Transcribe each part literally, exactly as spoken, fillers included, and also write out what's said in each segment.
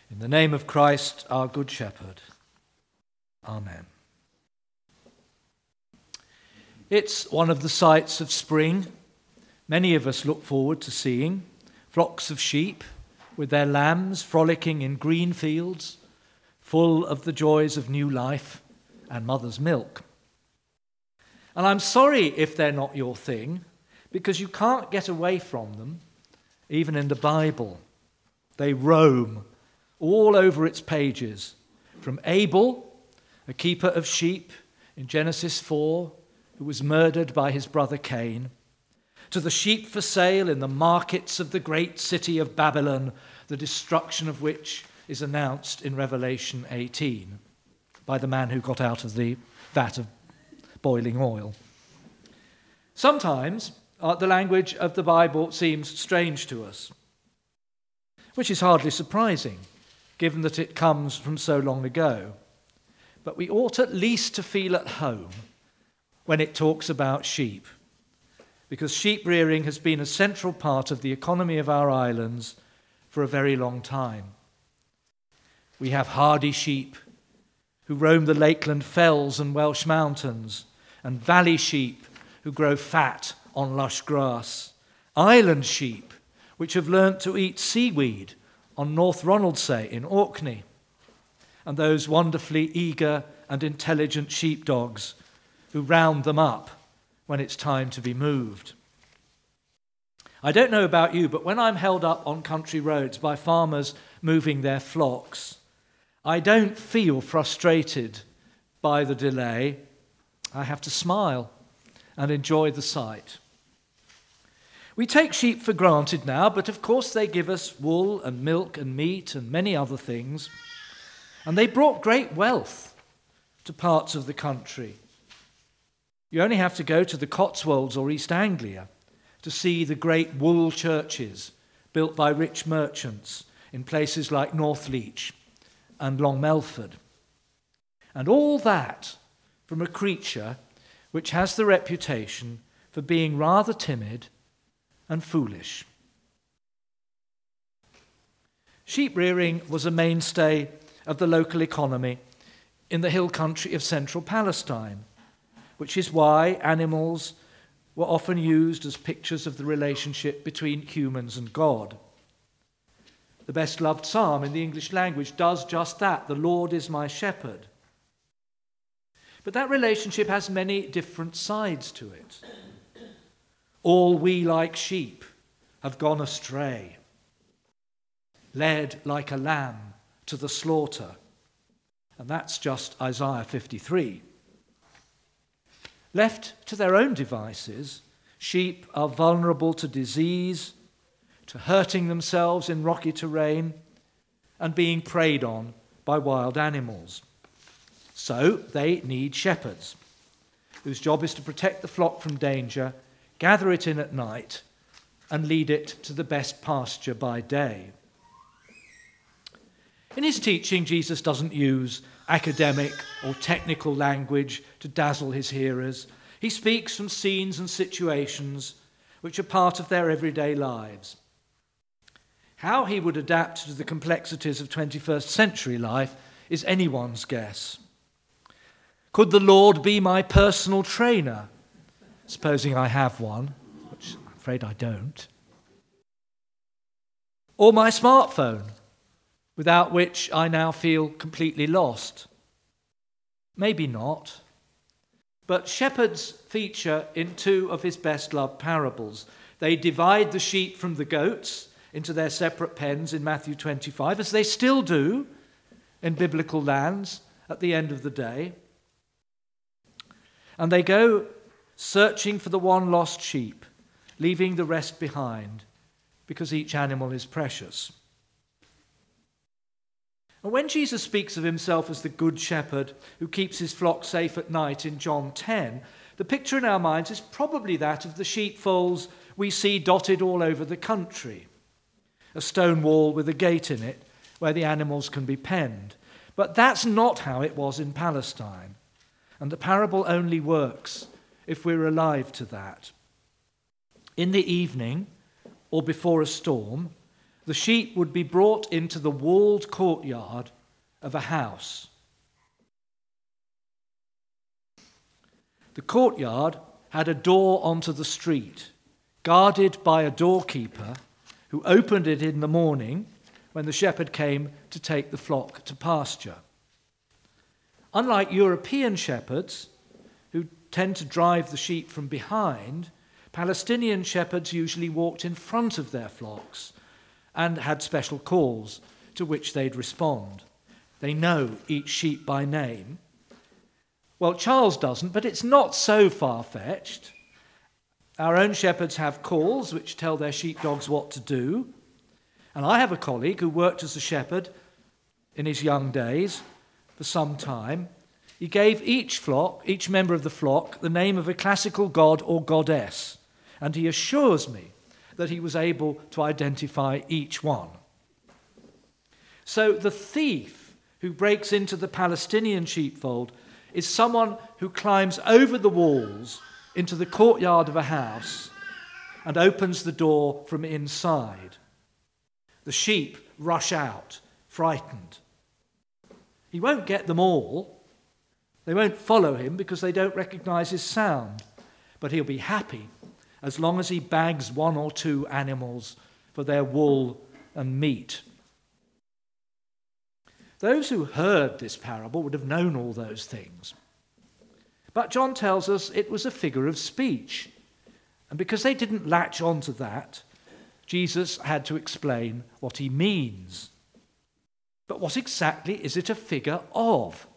In the name of Christ, our Good Shepherd. Amen. It's one of the sights of spring many of us look forward to seeing, flocks of sheep with their lambs frolicking in green fields, full of the joys of new life and mother's milk. And I'm sorry if they're not your thing, because you can't get away from them, even in the Bible. They roam all over its pages, from Abel, a keeper of sheep in Genesis four, who was murdered by his brother Cain, to the sheep for sale in the markets of the great city of Babylon, the destruction of which is announced in Revelation eighteen by the man who got out of the vat of boiling oil. Sometimes uh, the language of the Bible seems strange to us, which is hardly surprising, given that it comes from so long ago. But we ought at least to feel at home when it talks about sheep, because sheep rearing has been a central part of the economy of our islands for a very long time. We have hardy sheep who roam the Lakeland fells and Welsh mountains, and valley sheep who grow fat on lush grass, island sheep which have learnt to eat seaweed on North Ronaldsay in Orkney, and those wonderfully eager and intelligent sheepdogs who round them up when it's time to be moved. I don't know about you, but when I'm held up on country roads by farmers moving their flocks, I don't feel frustrated by the delay. I have to smile and enjoy the sight. We take sheep for granted now, but of course they give us wool and milk and meat and many other things, and they brought great wealth to parts of the country. You only have to go to the Cotswolds or East Anglia to see the great wool churches built by rich merchants in places like Northleach and Long Melford. And all that from a creature which has the reputation for being rather timid and foolish. Sheep rearing was a mainstay of the local economy in the hill country of central Palestine, which is why animals were often used as pictures of the relationship between humans and God. The best-loved psalm in the English language does just that. The Lord is my shepherd. But that relationship has many different sides to it. All we like sheep have gone astray, led like a lamb to the slaughter. And that's just Isaiah fifty-three. Left to their own devices, sheep are vulnerable to disease, to hurting themselves in rocky terrain, and being preyed on by wild animals. So they need shepherds, whose job is to protect the flock from danger, gather it in at night, and lead it to the best pasture by day. In his teaching, Jesus doesn't use academic or technical language to dazzle his hearers. He speaks from scenes and situations which are part of their everyday lives. How he would adapt to the complexities of twenty-first century life is anyone's guess. Could the Lord be my personal trainer? Supposing I have one, which I'm afraid I don't. Or my smartphone, without which I now feel completely lost. Maybe not. But shepherds feature in two of his best-loved parables. They divide the sheep from the goats into their separate pens in Matthew twenty-five, as they still do in biblical lands at the end of the day. And they go searching for the one lost sheep, leaving the rest behind, because each animal is precious. And when Jesus speaks of himself as the good shepherd who keeps his flock safe at night in John ten, the picture in our minds is probably that of the sheepfolds we see dotted all over the country. A stone wall with a gate in it where the animals can be penned. But that's not how it was in Palestine. And the parable only works if we're alive to that. In the evening, or before a storm, the sheep would be brought into the walled courtyard of a house. The courtyard had a door onto the street, guarded by a doorkeeper who opened it in the morning when the shepherd came to take the flock to pasture. Unlike European shepherds, who tend to drive the sheep from behind, Palestinian shepherds usually walked in front of their flocks and had special calls to which they'd respond. They know each sheep by name. Well, Charles doesn't, but it's not so far-fetched. Our own shepherds have calls which tell their sheepdogs what to do. And I have a colleague who worked as a shepherd in his young days for some time. He gave each flock, each member of the flock, the name of a classical god or goddess. And he assures me that he was able to identify each one. So the thief who breaks into the Palestinian sheepfold is someone who climbs over the walls into the courtyard of a house and opens the door from inside. The sheep rush out, frightened. He won't get them all. They won't follow him because they don't recognize his sound. But he'll be happy as long as he bags one or two animals for their wool and meat. Those who heard this parable would have known all those things. But John tells us it was a figure of speech. And because they didn't latch onto that, Jesus had to explain what he means. But what exactly is it a figure of?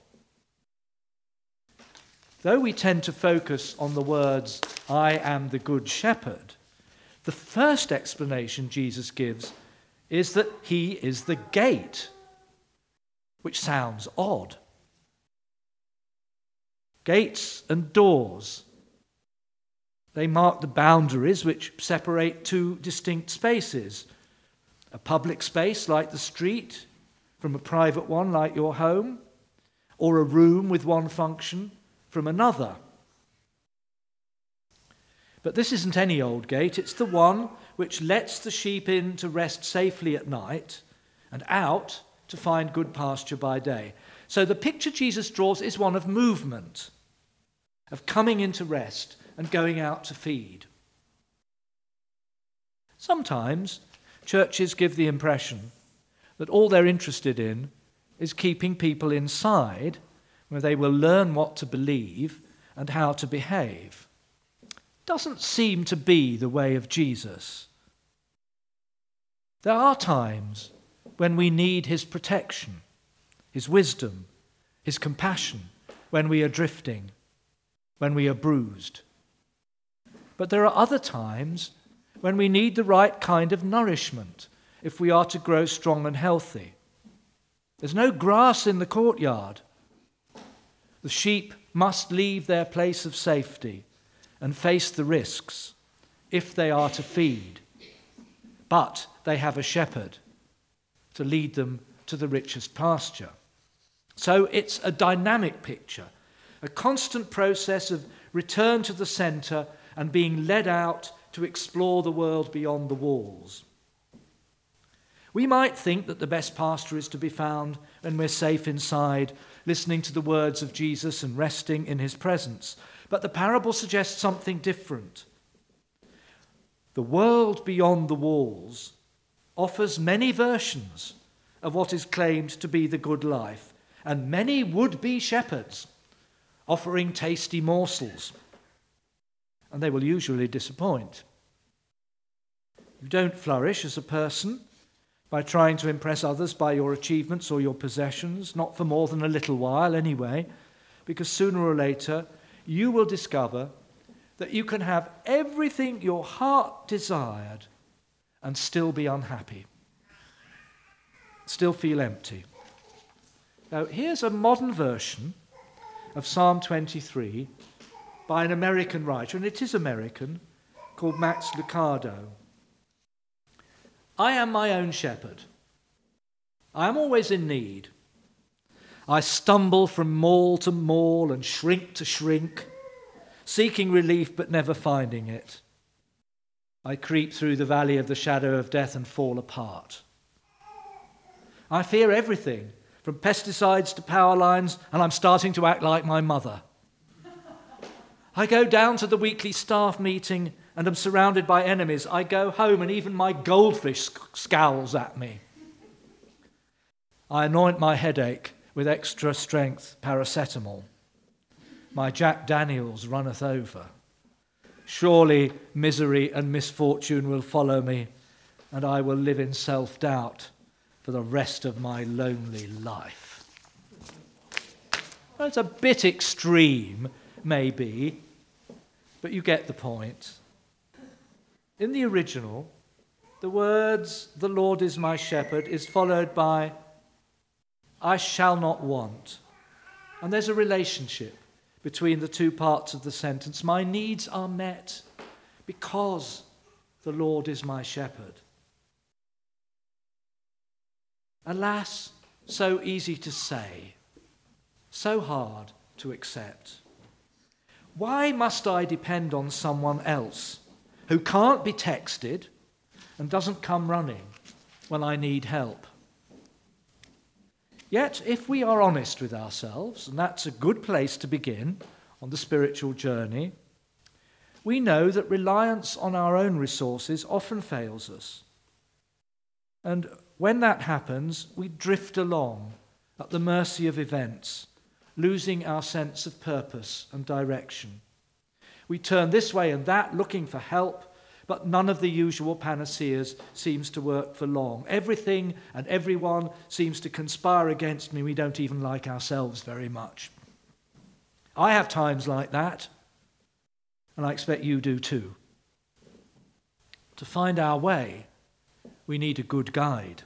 Though we tend to focus on the words, "I am the good shepherd," the first explanation Jesus gives is that he is the gate, which sounds odd. Gates and doors, they mark the boundaries which separate two distinct spaces. A public space like the street from a private one like your home, or a room with one function from another. But this isn't any old gate, it's the one which lets the sheep in to rest safely at night and out to find good pasture by day. So the picture Jesus draws is one of movement, of coming into rest and going out to feed. Sometimes churches give the impression that all they're interested in is keeping people inside where they will learn what to believe and how to behave. Doesn't seem to be the way of Jesus. There are times when we need his protection, his wisdom, his compassion, when we are drifting, when we are bruised. But there are other times when we need the right kind of nourishment if we are to grow strong and healthy. There's no grass in the courtyard. The sheep must leave their place of safety and face the risks if they are to feed. But they have a shepherd to lead them to the richest pasture. So it's a dynamic picture, a constant process of return to the centre and being led out to explore the world beyond the walls. We might think that the best pasture is to be found when we're safe inside, listening to the words of Jesus and resting in his presence. But the parable suggests something different. The world beyond the walls offers many versions of what is claimed to be the good life, and many would-be shepherds offering tasty morsels. And they will usually disappoint. You don't flourish as a person by trying to impress others by your achievements or your possessions, not for more than a little while anyway, because sooner or later you will discover that you can have everything your heart desired and still be unhappy, still feel empty. Now, here's a modern version of Psalm twenty-three by an American writer, and it is American, called Max Lucado. I am my own shepherd. I am always in need. I stumble from maul to maul and shrink to shrink, seeking relief but never finding it. I creep through the valley of the shadow of death and fall apart. I fear everything, from pesticides to power lines, and I'm starting to act like my mother. I go down to the weekly staff meeting and am surrounded by enemies. I go home and even my goldfish scowls at me. I anoint my headache with extra strength paracetamol. My Jack Daniels runneth over. Surely misery and misfortune will follow me, and I will live in self-doubt for the rest of my lonely life. Well, it's a bit extreme, maybe, but you get the point. In the original, the words, "The Lord is my shepherd," is followed by, "I shall not want." And there's a relationship between the two parts of the sentence. My needs are met because the Lord is my shepherd. Alas, so easy to say, so hard to accept. Why must I depend on someone else who can't be texted and doesn't come running when I need help? Yet, if we are honest with ourselves, and that's a good place to begin on the spiritual journey, we know that reliance on our own resources often fails us. And when that happens, we drift along at the mercy of events, losing our sense of purpose and direction. We turn this way and that, looking for help, but none of the usual panaceas seems to work for long. Everything and everyone seems to conspire against me. We don't even like ourselves very much. I have times like that, and I expect you do too. To find our way, we need a good guide.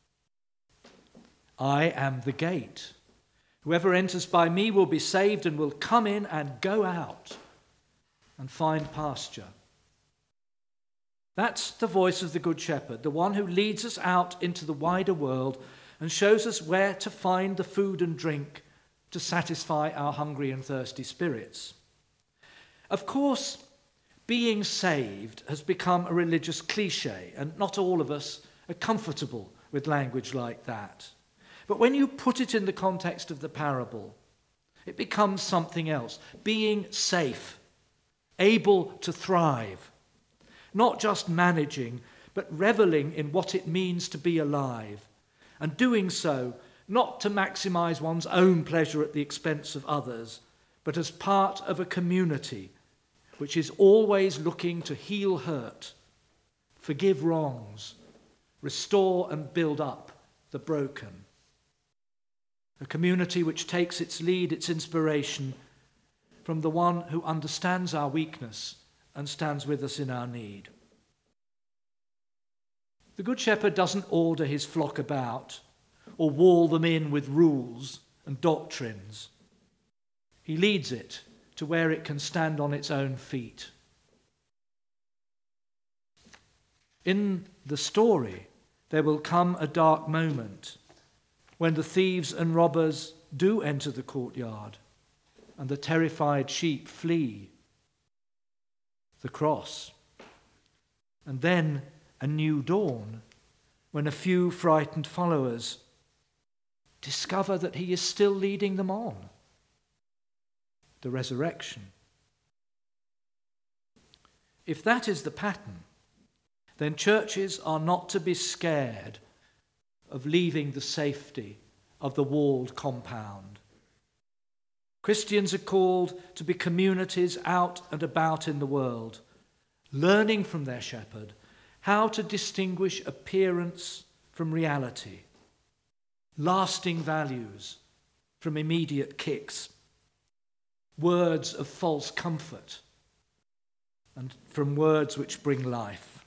I am the gate. Whoever enters by me will be saved and will come in and go out and find pasture. That's the voice of the Good Shepherd, the one who leads us out into the wider world and shows us where to find the food and drink to satisfy our hungry and thirsty spirits. Of course, being saved has become a religious cliche, and not all of us are comfortable with language like that. But when you put it in the context of the parable, it becomes something else. Being safe, able to thrive, not just managing, but reveling in what it means to be alive, and doing so not to maximize one's own pleasure at the expense of others, but as part of a community which is always looking to heal hurt, forgive wrongs, restore and build up the broken. A community which takes its lead, its inspiration from the one who understands our weakness and stands with us in our need. The Good Shepherd doesn't order his flock about or wall them in with rules and doctrines. He leads it to where it can stand on its own feet. In the story, there will come a dark moment when the thieves and robbers do enter the courtyard and the terrified sheep flee. The cross. And then a new dawn when a few frightened followers discover that he is still leading them on. The resurrection. If that is the pattern, then churches are not to be scared of leaving the safety of the walled compound. Christians are called to be communities out and about in the world, learning from their shepherd how to distinguish appearance from reality, lasting values from immediate kicks, words of false comfort and from words which bring life.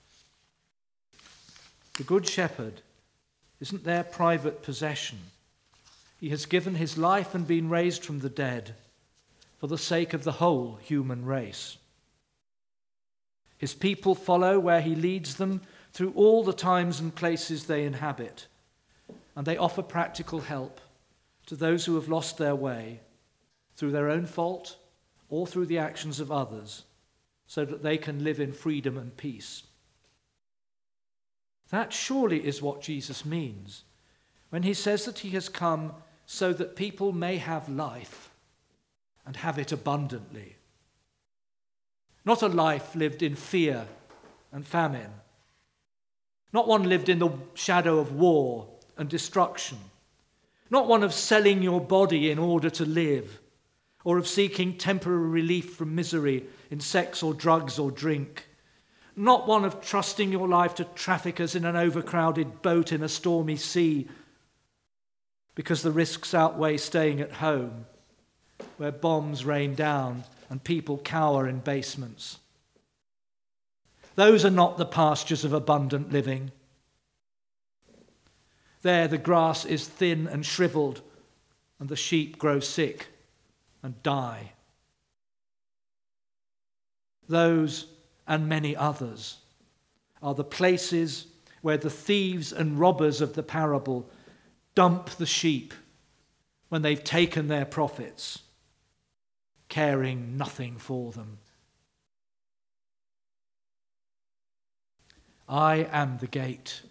The Good Shepherd isn't their private possession. He has given his life and been raised from the dead for the sake of the whole human race. His people follow where he leads them through all the times and places they inhabit, and they offer practical help to those who have lost their way through their own fault or through the actions of others, so that they can live in freedom and peace That surely is what Jesus means when he says that he has come so that people may have life and have it abundantly. Not a life lived in fear and famine. Not one lived in the shadow of war and destruction. Not one of selling your body in order to live, or of seeking temporary relief from misery in sex or drugs or drink. Not one of trusting your life to traffickers in an overcrowded boat in a stormy sea, because the risks outweigh staying at home, where bombs rain down and people cower in basements. Those are not the pastures of abundant living. There the grass is thin and shriveled, and the sheep grow sick and die. Those and many others are the places where the thieves and robbers of the parable dump the sheep when they've taken their profits, caring nothing for them. I am the gate.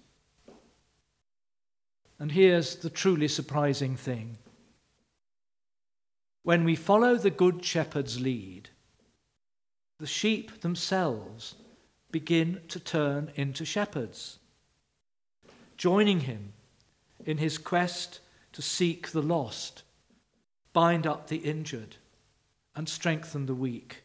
And here's the truly surprising thing. When we follow the Good Shepherd's lead, the sheep themselves begin to turn into shepherds, joining him in his quest to seek the lost, bind up the injured, and strengthen the weak.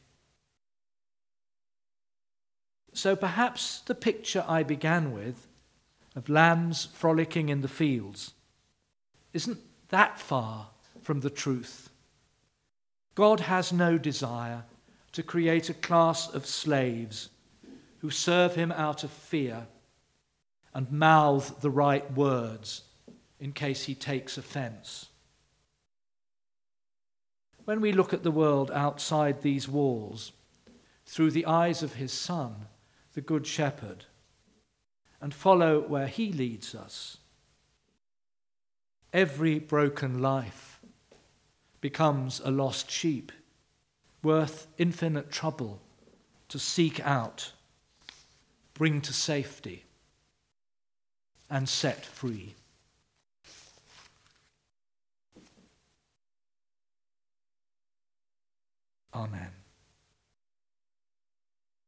So perhaps the picture I began with of lambs frolicking in the fields isn't that far from the truth. God has no desire to create a class of slaves who serve him out of fear and mouth the right words in case he takes offense. When we look at the world outside these walls through the eyes of his Son, the Good Shepherd, and follow where he leads us, every broken life becomes a lost sheep, worth infinite trouble to seek out, bring to safety, and set free. Amen.